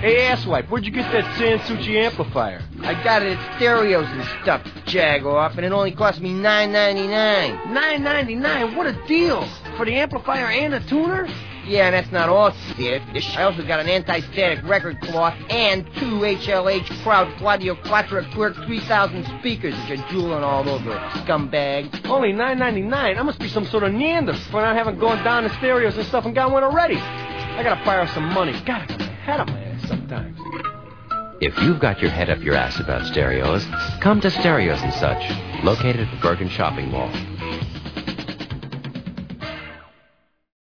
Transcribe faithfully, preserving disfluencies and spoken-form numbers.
Hey, asswipe, where'd you get that Sansucci amplifier? I got it at Stereos and stuff, Jagoff, and it only cost me nine ninety-nine. nine ninety-nine? What a deal! For the amplifier and the tuner? Yeah, and that's not all, Sid. I also got an anti-static record cloth and two H L H Crowd Claudio Quattro Quirk three thousand speakers that you're drooling all over, scumbag. Only nine ninety-nine? I must be some sort of Neander for not having gone down to Stereos and stuff and got one already. I gotta borrow some money. Gotta get my head up my ass sometimes. If you've got your head up your ass about stereos, come to Stereos and Such, located at the Bergen Shopping Mall.